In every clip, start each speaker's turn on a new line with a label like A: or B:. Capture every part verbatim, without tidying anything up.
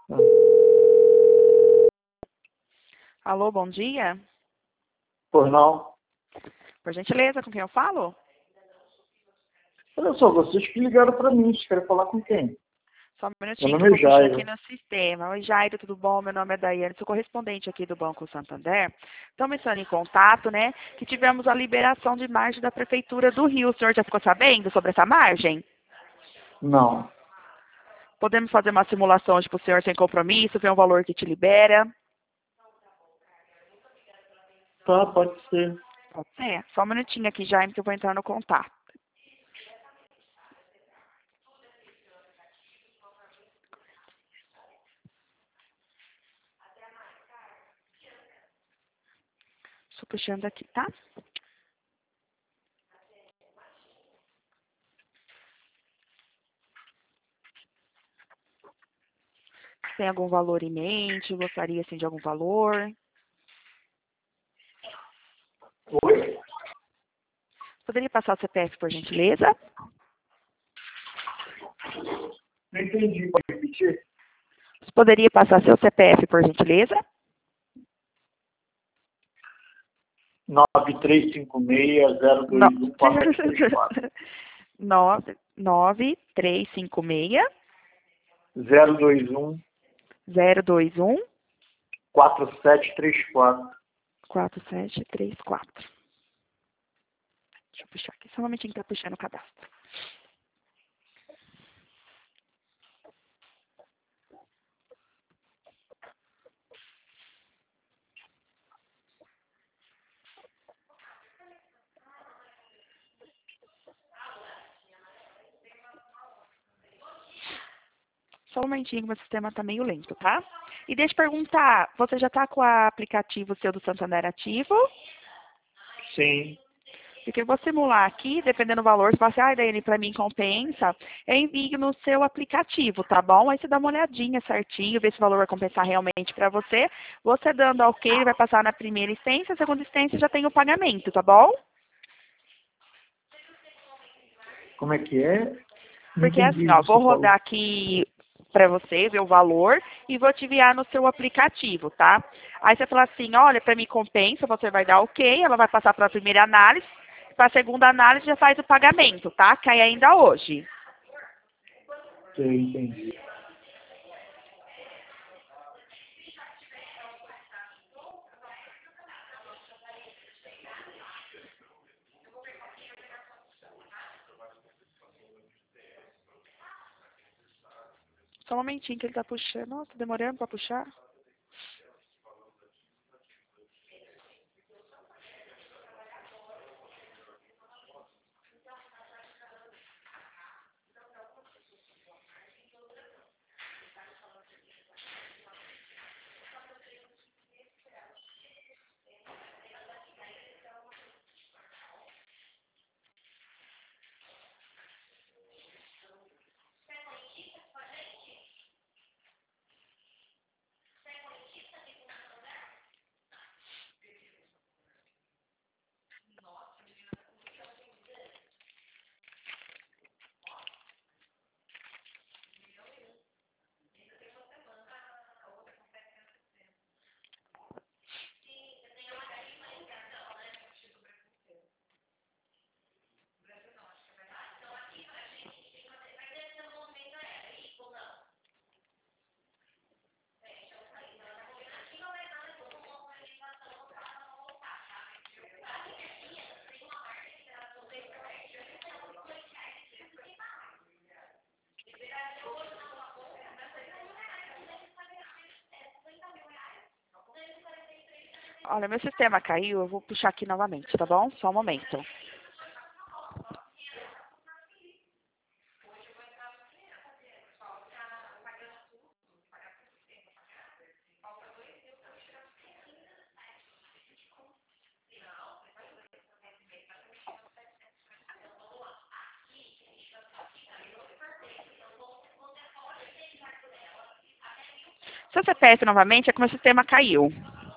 A: Alô, bom dia.
B: Por não.
A: Por gentileza, com quem eu falo?
B: Olha só, vocês que ligaram para mim, vocês querem falar com quem?
A: Só um
B: Meu
A: minutinho que
B: nome
A: eu
B: é
A: vou puxar
B: Jairo.
A: aqui no sistema. Oi, Jairo, tudo bom? Meu nome é Daiane, sou correspondente aqui do Banco Santander. Estamos entrando em contato, né, que tivemos a liberação de margem da Prefeitura do Rio. O senhor já ficou sabendo sobre essa margem?
B: Não.
A: Podemos fazer uma simulação hoje para o senhor sem compromisso, ver um valor que te libera?
B: Tá, pode ser.
A: É, só um minutinho aqui, Jaime, que eu vou entrar no contato. Estou puxando aqui, tá? Tem algum valor em mente? Gostaria, assim, de algum valor?
B: Oi?
A: Poderia passar o C P F, por gentileza?
B: Não entendi, pode repetir?
A: Você poderia passar seu C P F, por gentileza?
B: nove três cinco seis, zero dois um, quatro sete três quatro.
A: nove nove três cinco seis
B: zero dois um,
A: zero dois um
B: quatro sete três quatro.
A: quatro sete três quatro. Deixa eu puxar aqui, só um momentinho que tá puxando o cadastro. Só um momentinho, meu sistema tá meio lento, tá? E deixa eu perguntar, você já tá com o aplicativo seu do Santander ativo?
B: Sim.
A: Porque eu vou simular aqui, dependendo do valor, você fala assim, ah, Daiane, pra mim compensa, eu envio no seu aplicativo, tá bom? Aí você dá uma olhadinha certinho, vê se o valor vai compensar realmente pra você. Você dando ok, ele vai passar na primeira instância, a segunda instância já tem o pagamento, tá bom?
B: Como é que é? Não
A: Porque
B: entendi
A: assim,
B: o
A: ó,
B: que
A: vou
B: você falou.
A: rodar aqui pra você, ver o valor, e vou te enviar no seu aplicativo, tá? Aí você fala assim, olha, pra mim compensa, você vai dar ok, ela vai passar para a primeira análise, para a segunda análise já faz o pagamento, tá? Cai ainda hoje.
B: Eu entendi.
A: Só um momentinho que ele tá puxando. Nossa, demorando pra puxar. Olha, meu sistema caiu, eu vou puxar aqui novamente, tá bom? Só um momento. Seu C P F novamente é que meu sistema caiu.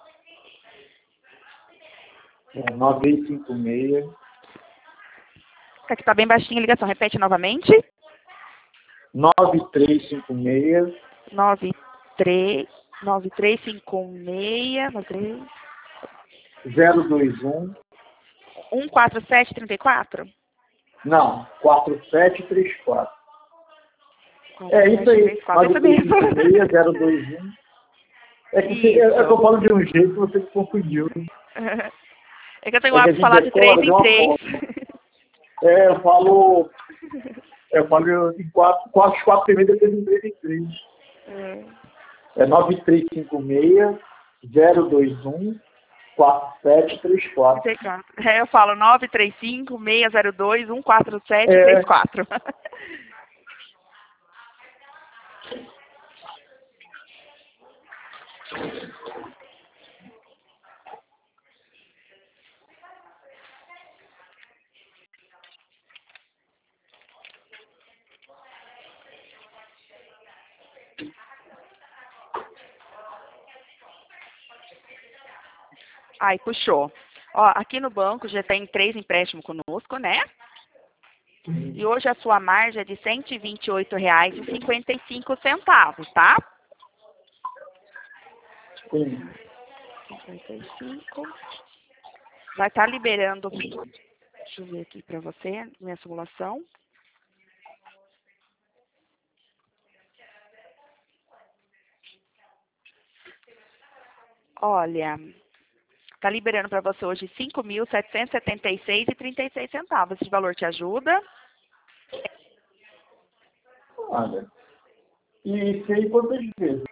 B: É nove três cinco seis,
A: Aqui tá bem baixinha a ligação. Repete novamente.
B: nove três cinco seis,
A: Nove. três, nove três cinco seis, nove três,
B: zero dois um.
A: um quatro sete três quatro?
B: Não, quatro sete três quatro.
A: quatro,
B: É isso aí.
A: quatro,
B: nove três cinco seis, zero dois um. É que, você, é, é que eu falo de um jeito que você se confundiu.
A: É que eu tenho
B: É
A: o
B: que a
A: hábito de
B: gente
A: falar de
B: decora
A: três
B: de
A: em
B: uma
A: três.
B: forma. É, eu falo. Eu falo em quatro, quatro, quatro primeiros, depois em três em três. É nove três cinco seis, zero dois um, quatro sete três quatro.
A: É, eu falo nove três cinco seis zero dois um quatro sete
B: É.
A: três quatro. Aí, puxou. Ó, aqui no banco já tem três empréstimos conosco, né? E hoje a sua margem é de cento e vinte e oito reais e cinquenta e cinco centavos, tá?
B: Sim.
A: cinquenta e cinco. Vai estar liberando. Deixa eu ver aqui para você, minha simulação. Olha, tá liberando para você hoje cinco mil setecentos e setenta e seis reais e trinta e seis centavos. Esse valor te ajuda?
B: Olha. E isso aí quantas vezes?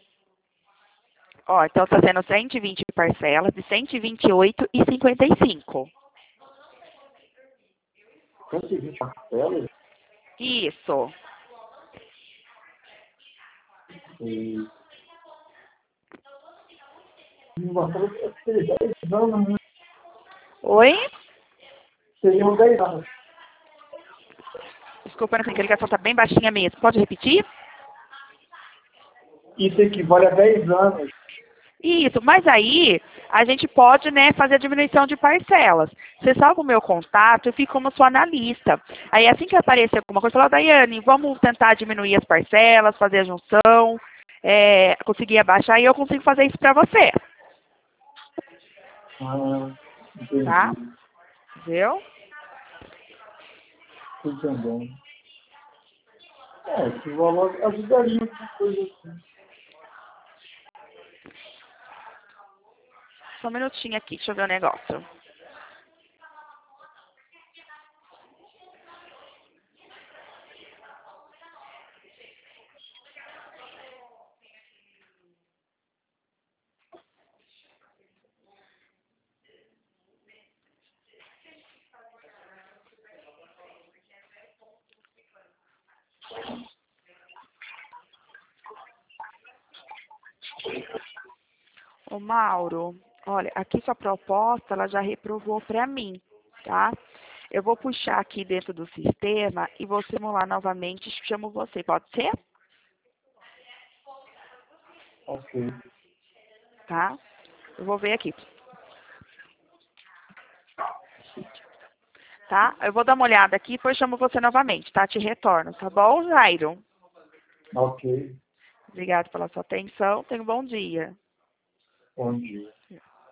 A: Ó, então está sendo cento e vinte parcelas de cento e vinte e oito reais e cinquenta e cinco.
B: cento e vinte parcelas?
A: Isso.
B: E... Seria dez anos, né?
A: Oi?
B: Seriam dez anos.
A: Desculpa, a ligação está bem baixinha mesmo. Pode repetir?
B: Isso equivale a dez anos.
A: Isso, mas aí a gente pode, né, fazer a diminuição de parcelas. Você salva o meu contato, eu fico como sua analista. Aí assim que aparecer alguma coisa, fala, Daiane, vamos tentar diminuir as parcelas, fazer a junção, é, conseguir abaixar e eu consigo fazer isso para você.
B: Ah, entendi.
A: Tá? Viu?
B: Tô entendendo. É, esse valor ajudaria alguma coisa assim.
A: Só um minutinho aqui, deixa eu ver o negócio. Ô Mauro, olha, aqui sua proposta, ela já reprovou para mim, tá? Eu vou puxar aqui dentro do sistema e vou simular novamente e chamo você, pode ser?
B: Ok.
A: Tá? Eu vou ver aqui. Tá? Eu vou dar uma olhada aqui e depois chamo você novamente, tá? Te retorno, tá bom, Jairo?
B: Ok.
A: Obrigada pela sua atenção. Tenha um bom dia.
B: Bom dia.